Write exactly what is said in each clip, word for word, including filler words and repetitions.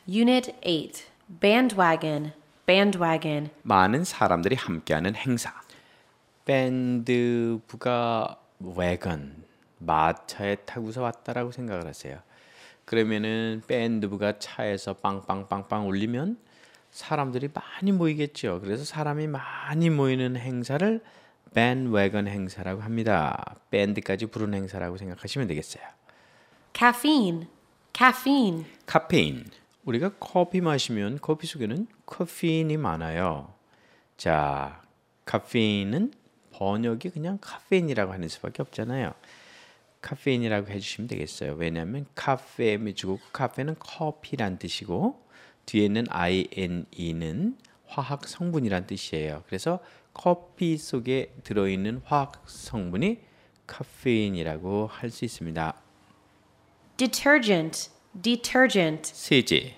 Unit eight. Bandwagon, bandwagon. 많은 사람들이 함께하는 행사. 밴드부가 wagon, 마차에 타고서 왔다라고 생각을 하세요. 그러면은 밴드부가 차에서 빵빵빵빵 울리면 사람들이 많이 모이겠죠. 그래서 사람이 많이 모이는 행사를 bandwagon 행사라고 합니다. 밴드까지 부르는 행사라고 생각하시면 되겠어요. Caffeine, caffeine. 카페인. 우리가 커피 마시면 커피 속에는 카페인이 많아요. 자, 카페인은 번역이 그냥 카페인이라고 하는 수밖에 없잖아요. 카페인이라고 해주시면 되겠어요. 왜냐하면 카페 미주고 카페는 커피란 뜻이고 뒤에 있는 ine는 화학 성분이란 뜻이에요. 그래서 커피 속에 들어있는 화학 성분이 카페인이라고 할 수 있습니다. Detergent, detergent. 세제.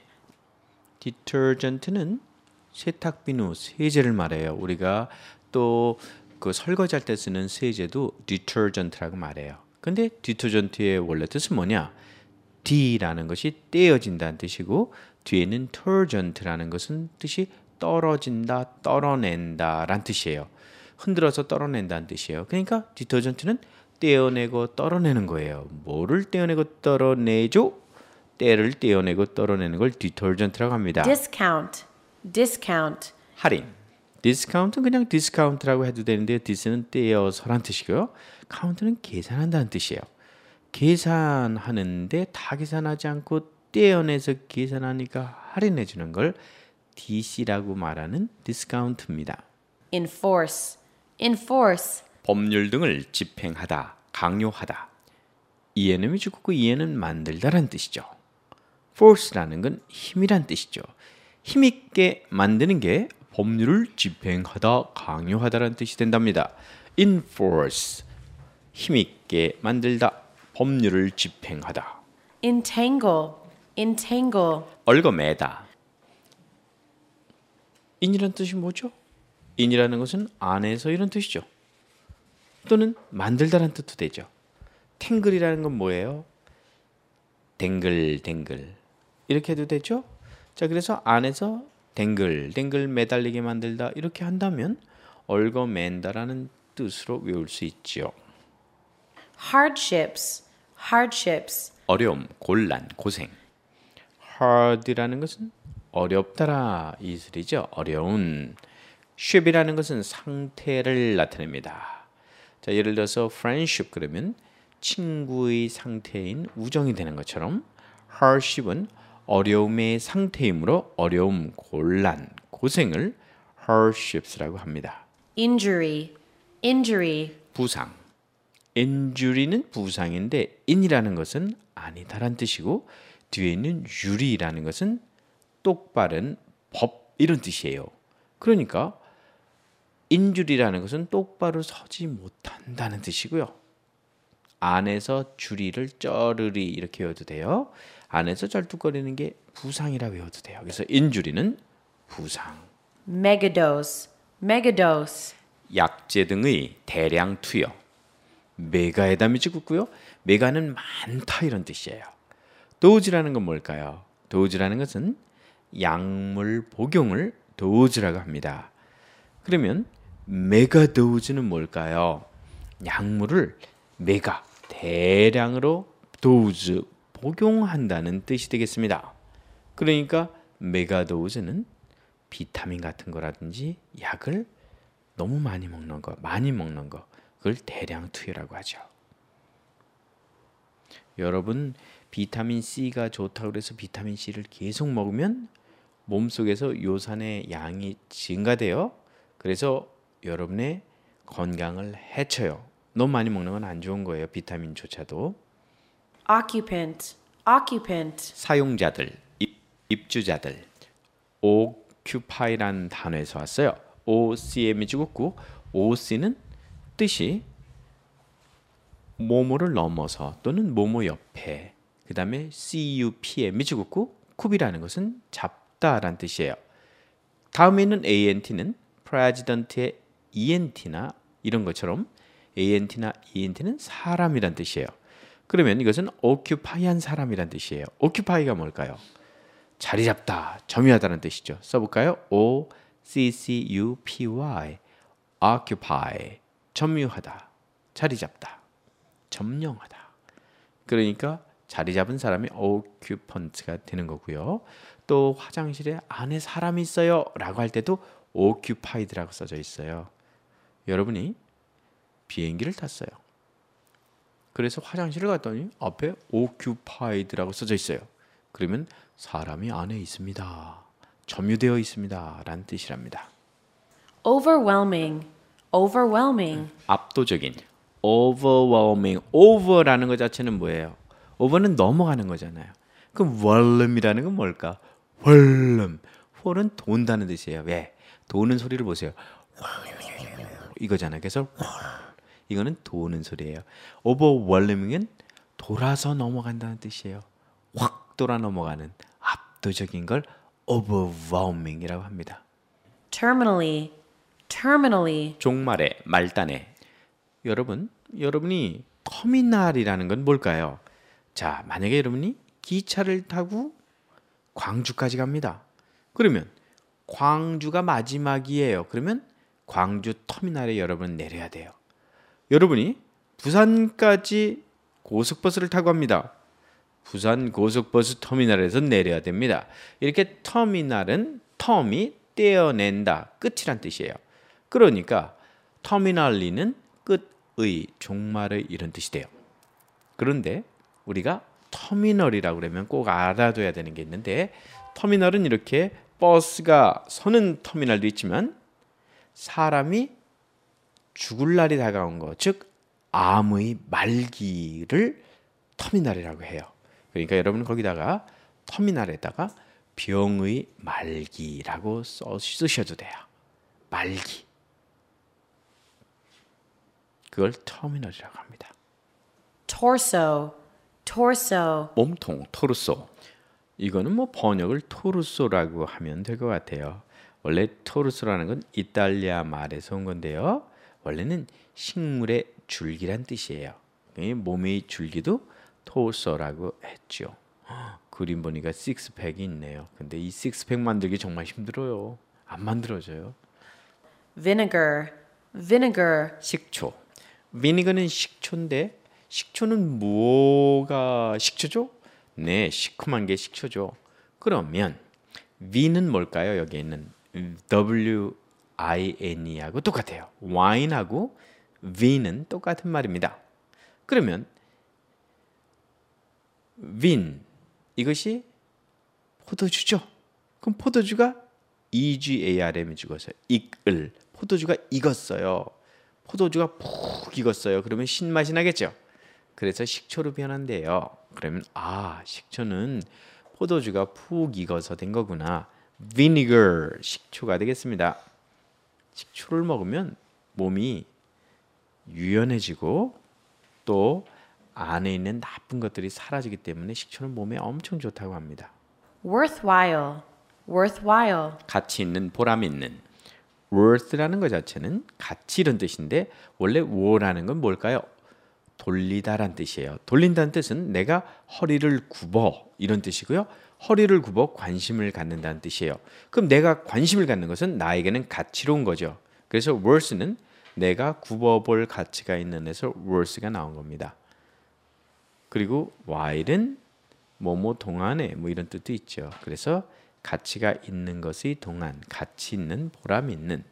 디터전트는 세탁비누, 세제를 말해요. 우리가 또 그 설거지할 때 쓰는 세제도 디터전트라고 말해요. 근데 디터전트의 원래 뜻은 뭐냐? D라는 것이 떼어진다는 뜻이고 뒤에는 터전트라는 것은 뜻이 떨어진다, 떨어낸다라는 뜻이에요. 흔들어서 떨어낸다는 뜻이에요. 그러니까 디터전트는 떼어내고 떨어내는 거예요. 뭐를 떼어내고 떨어내죠? 때를 떼어내고 떨어내는 걸 디터전트라고 합니다. Discount, discount. 할인. 디스카운트는 그냥 디스카운트라고 해도 되는데 디스는 떼어서란 뜻이고요. 카운트는 계산한다는 뜻이에요. 계산하는데 다 계산하지 않고 떼어내서 계산하니까 할인해 주는 걸 디씨라고 말하는 디스카운트입니다. Enforce, enforce. 법률 등을 집행하다, 강요하다. 이에는 주고 이에는 만들다라는 뜻이죠. force라는 건 힘이란 뜻이죠. 힘있게 만드는 게 법률을 집행하다, 강요하다라는 뜻이 된답니다. enforce, 힘있게 만들다, 법률을 집행하다. Entangle, entangle. 얽어매다. in이라는 뜻이 뭐죠? in이라는 것은 안에서 이런 뜻이죠. 또는 만들다라는 뜻도 되죠. 탱글이라는 건 뭐예요? 댕글 댕글 이렇게 해도 되죠? 자, 그래서 안에서 댕글 댕글 매달리게 만들다 이렇게 한다면 얽어맨다라는 뜻으로 외울 수 있죠. Hardships, hardships. 어려움, 곤란, 고생. hard라는 것은 어렵다라 이 소리죠. 어려운. ship이라는 것은 상태를 나타냅니다. 자, 예를 들어서 friendship 그러면 친구의 상태인 우정이 되는 것처럼 hardship은 어려움의 상태이므로 어려움, 곤란, 고생을 hardships라고 합니다. Injury, injury. 부상. injury는 부상인데 in이라는 것은 아니다란 뜻이고 뒤에 있는 유리라는 것은 똑바른 법 이런 뜻이에요. 그러니까 injury라는 것은 똑바로 서지 못한다는 뜻이고요. 안에서 줄이를 쩌르리 이렇게 외워도 돼요. 안에서 쩔뚝거리는 게 부상이라 외워도 돼요. 그래서 injury는 부상. Megadose, megadose. 약재 등의 대량 투여. 메가에다 미치고요. 메가는 많다 이런 뜻이에요. 도즈라는 건 뭘까요? 도즈라는 것은 약물 복용을 도즈라고 합니다. 그러면 메가도즈는 뭘까요? 약물을 메가 대량으로 도즈 복용한다는 뜻이 되겠습니다. 그러니까 메가도즈는 비타민 같은 거라든지 약을 너무 많이 먹는 거, 많이 먹는 거, 그걸 대량 투여라고 하죠. 여러분 비타민 C가 좋다고 그래서 비타민 C를 계속 먹으면 몸속에서 요산의 양이 증가돼요. 그래서 여러분의 건강을 해쳐요. 너무 많이 먹는 건 안 좋은 거예요. 비타민조차도. Occupant, occupant. 사용자들, 입, 입주자들. occupy라는 단어에서 왔어요. ocm이 죽었고 oc는 뜻이 뭐뭐를 넘어서 또는 뭐뭐 옆에. 그 다음에 cupm이 죽었고 쿱이라는 것은 잡다라는 뜻이에요. 다음에 있는 ant는 president의 ent나 이런 것처럼 ant나 ent는 사람이란 뜻이에요. 그러면 이것은 occupy한 사람이란 뜻이에요. occupy가 뭘까요? 자리 잡다, 점유하다는 뜻이죠. 써볼까요? O C C U P Y occupy 점유하다, 자리 잡다, 점령하다. 그러니까 자리 잡은 사람이 occupant가 되는 거고요. 또 화장실에 안에 사람이 있어요 라고 할 때도 occupied라고 써져 있어요. 여러분이 비행기를 탔어요. 그래서 화장실을 갔더니 앞에 occupied라고 써져 있어요. 그러면 사람이 안에 있습니다, 점유되어 있습니다 라는 뜻이랍니다. overwhelming, overwhelming, 압도적인, overwhelming. over라는 것 자체는 뭐예요? over는 넘어가는 거잖아요. 그럼 volume이라는 건 뭘까? volume. volume은 돈다는 뜻이에요. 왜? 도는 소리를 보세요. 이거잖아요. 그래서 이거는 도는 소리예요. overwhelming은 돌아서 넘어간다는 뜻이에요. 확 돌아 넘어가는 압도적인 걸 overwhelming이라고 합니다. terminally, terminally, 종말에, 말단에. 여러분, 여러분이 터미널이라는 건 뭘까요? 자, 만약에 여러분이 기차를 타고 광주까지 갑니다. 그러면 광주가 마지막이에요. 그러면 광주 터미널에 여러분은 내려야 돼요. 여러분이 부산까지 고속버스를 타고 갑니다. 부산 고속버스 터미널에서 내려야 됩니다. 이렇게 터미널은 텀이 떼어낸다, 끝이란 뜻이에요. 그러니까 터미널리는 끝의, 종말의 이런 뜻이 돼요. 그런데 우리가 터미널이라고 그러면 꼭 알아둬야 되는 게 있는데, 터미널은 이렇게 버스가 서는 터미널도 있지만 사람이 죽을 날이 다가온 거, 즉 암의 말기를 터미널이라고 해요. 그러니까 여러분 거기다가 터미널에다가 병의 말기라고 써, 쓰셔도 돼요. 말기. 그걸 터미널이라고 합니다. torso, torso, 몸통, 토르소. 이거는 뭐 번역을 토르소라고 하면 될 것 같아요. 원래 토르소라는 건 이탈리아 말에서 온 건데요. 원래는 식물의 줄기란 뜻이에요. 몸의 줄기도 토르소라고 했죠. 그림 보니까 식스팩이 있네요. 근데 이 식스팩 만들기 정말 힘들어요. 안 만들어져요. vinegar, vinegar, 식초. 비니거는 식초인데 식초는 뭐가 식초죠? 네, 시큼한 게 식초죠. 그러면 V는 뭘까요? 여기 있는 W I N이하고 똑같아요. 와인하고 V는 똑같은 말입니다. 그러면 vin, 이것이 포도주죠. 그럼 포도주가 E G A R M이 죽어서요. 익을. 포도주가 익었어요. 포도주가 푹 익었어요. 그러면 신맛이 나겠죠. 그래서 식초로 변한대요. 그러면 아, 식초는 포도주가 푹 익어서 된 거구나. vinegar, 식초가 되겠습니다. 식초를 먹으면 몸이 유연해지고 또 안에 있는 나쁜 것들이 사라지기 때문에 식초는 몸에 엄청 좋다고 합니다. worthwhile, worthwhile, 가치 있는, 보람 있는. worth라는 것 자체는 가치 이런 뜻인데 원래 war라는 건 뭘까요? 돌리다란 뜻이에요. 돌린다는 뜻은 내가 허리를 굽어 이런 뜻이고요. 허리를 굽어 관심을 갖는다는 뜻이에요. 그럼 내가 관심을 갖는 것은 나에게는 가치로운 거죠. 그래서 worth는 내가 굽어볼 가치가 있는 데서 worth가 나온 겁니다. 그리고 while은 뭐뭐 동안에 뭐 이런 뜻도 있죠. 그래서 가치가 있는 것의 동안, 가치 있는, 보람 있는.